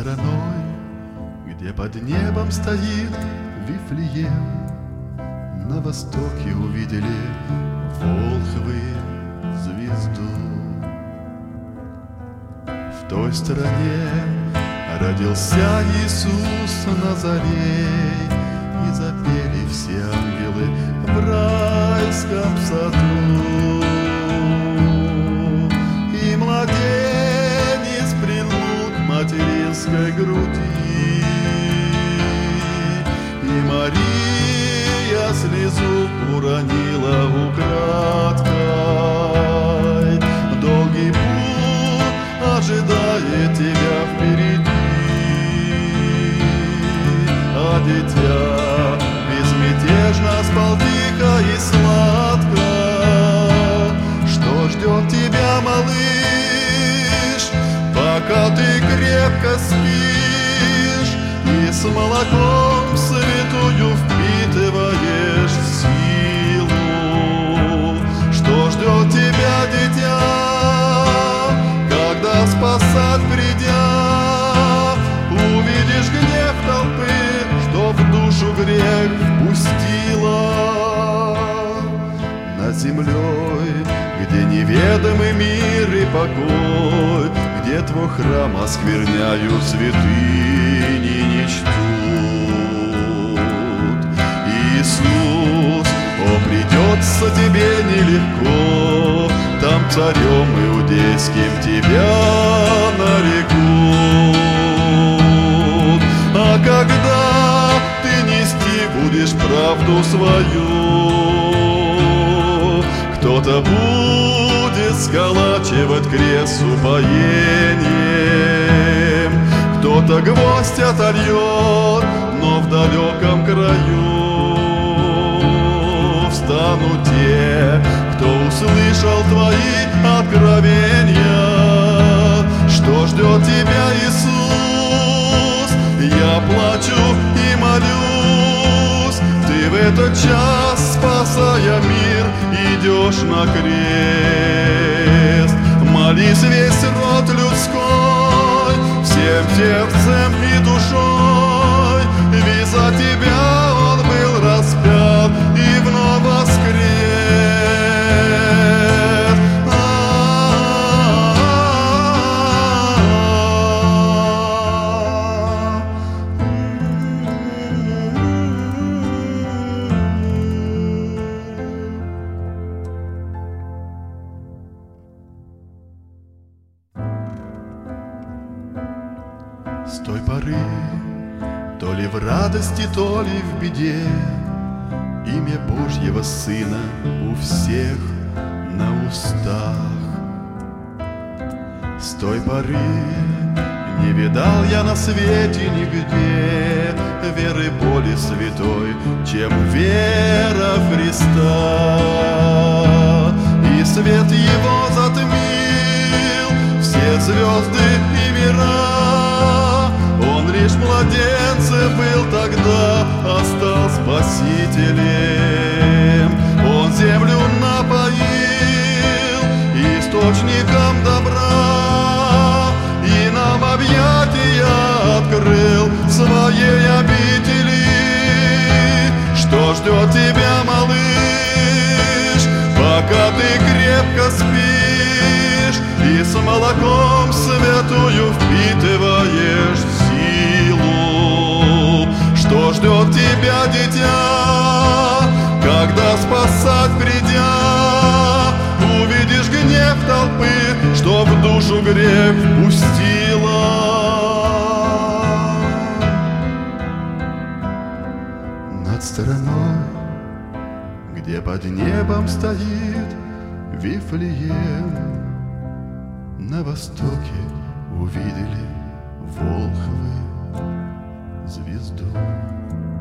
стороной, где под небом стоит Вифлеем, на востоке увидели волхвы звезду. В той стороне родился Иисус Назарей, и запели все ангелы в райском саду. И младенец прильнул к материнской груди, и Мария слезу уронила украдкой. Долгий путь ожидает тебя впереди, а дитя безмятежно спал тихо и сладко. Что ждет тебя, малыш, пока ты крепко спишь и с молоком святую впитываешь силу? Что ждет тебя, дитя, когда спасать придя, увидишь гнев толпы, что в душу грех впустила? Над землей, где неведомый мир и покой, где твой храм оскверняют святыни, не чтут. Иисус, о, придется тебе нелегко, там царем иудейским тебя нарекут. А когда ты нести будешь правду свою, кто-то будет сколачивать крест с упоением, кто-то гвоздь отольет, но в далеком краю встанут те, кто услышал твои откровения. Что ждет тебя, Иисус? Я плачу и молюсь. Ты в этот час, спасая мир, идешь на крест. Молись весь род людской, всем сердцем и душой, ведь за тебя он был распят и вновь воскрес. С той поры, то ли в радости, то ли в беде, имя Божьего Сына у всех на устах. С той поры не видал я на свете нигде веры более святой, чем вера в Христа. И свет Его затмил все звезды и мира. Он лишь младенцем был тогда, а стал спасителем. Он землю напоил источником добра и нам объятия открыл своей обители. Что ждет тебя, малыш, пока ты крепко спишь и с молоком святую впитываешь силу? Что ждет тебя, дитя, когда спасать придя, увидишь гнев толпы, что в душу грех впустила? Над стороной, где под небом стоит Вифлеем, на востоке увидели волхвы звезду.